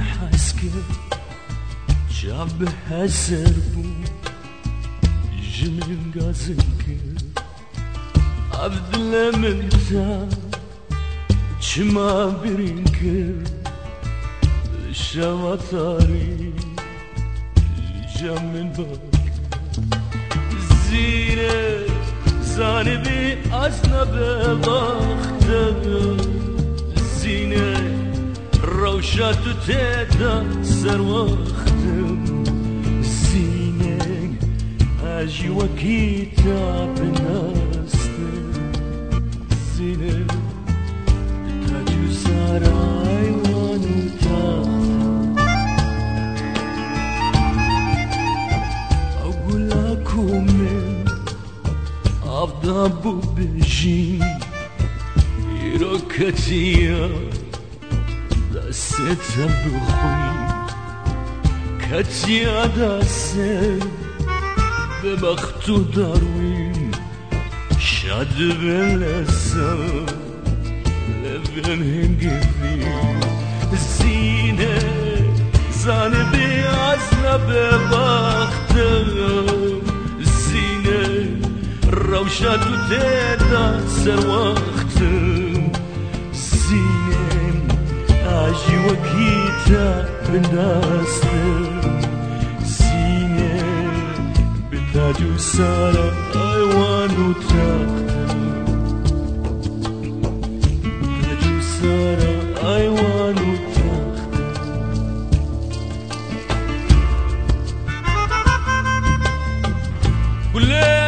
حسكي شعب هزربو جميل قازنك عبد لمنتا چما برينك شواتاري جمن باك زينة زانبي أزنب بختم زينة روشات تدا سر وختم زينة أجي وكيتا بناستم زينة تاجو ساراي وانو تاختم أقول لكم من أفضل ببجين يروكتيا دستم بخوی کتیا دستم به بختو داروین شاد بلسم لبن هنگفی زینه زانه بیازنا به بختم زینه روشاتو تیدا سر وقتم زینه آجی وکیتا بنداستم زینه بتاجو سارا ایوانو تاختم بتاجو سارا ایوانو تاختم گله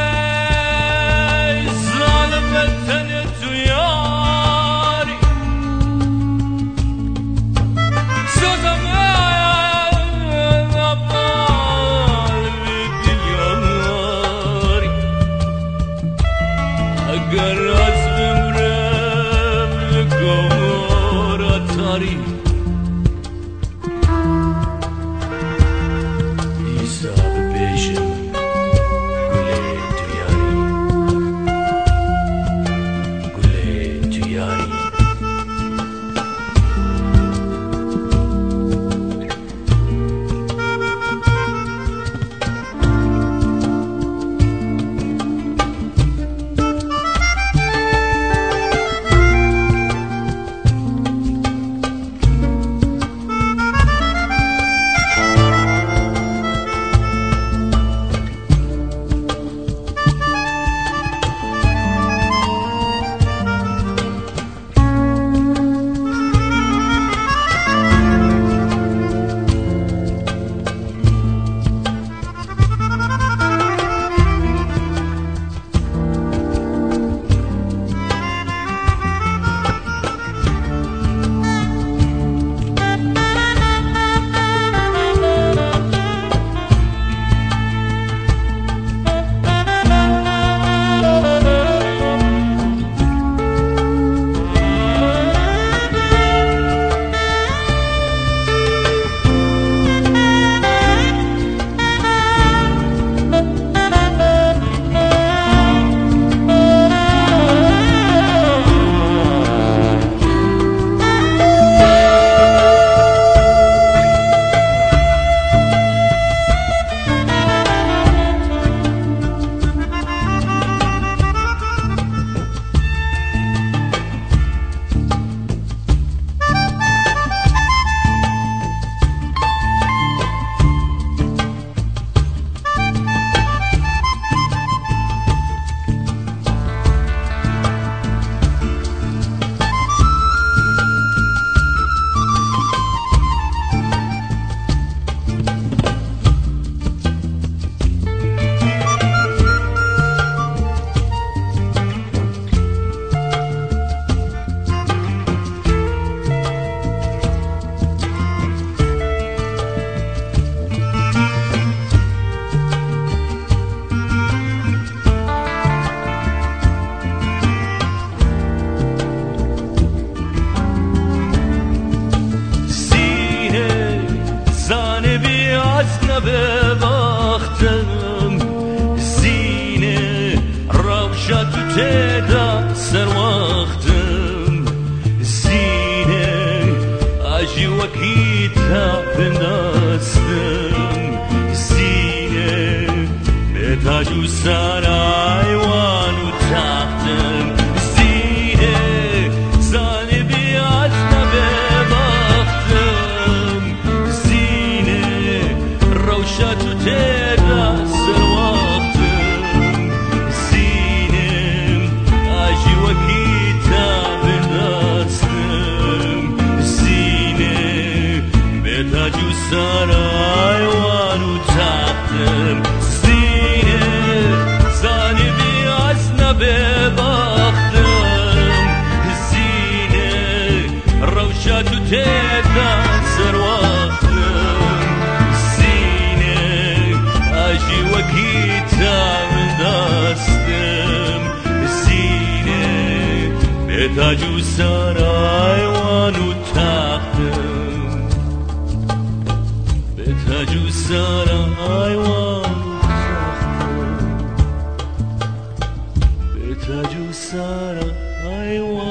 بندستم زینه به تاج و سر ایوان و تختم زینه زانه بیاد نببختم زینه روشت و تیرا سر وقتم زینه آجی و کتاب بندستم زینه به تاج و سر ایوان و تختم ببختم زینه روشت و تیدن سر وقتم زینه آجی و کتاب دستم زینه به تاج و سر ایوان و تختم به تاج و سر ایوان تاج و سر ایوان